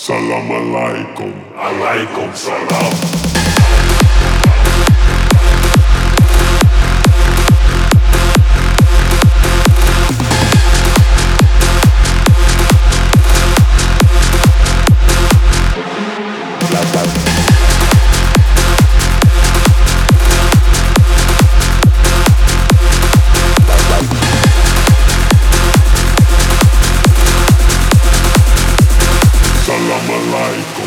Salam alaikum, alaikum salam. Salam alaikum.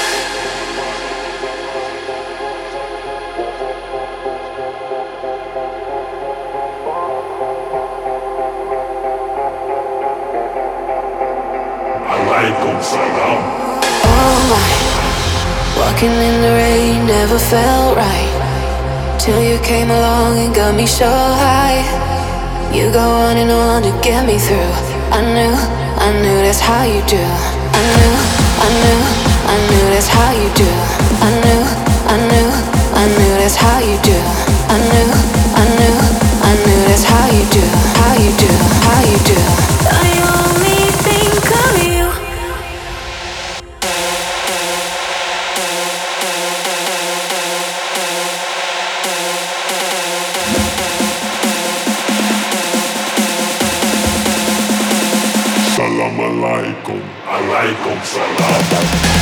Alaikum salam. Oh my, walking in the rain never felt right till you came along and got me so high. You go on and on to get me through. I knew that's how you do. I knew that's how you do. I knew that's how you do. I knew that's how you do. How you do, how you do. I only think of you. Salam alaikum, alaikum salam.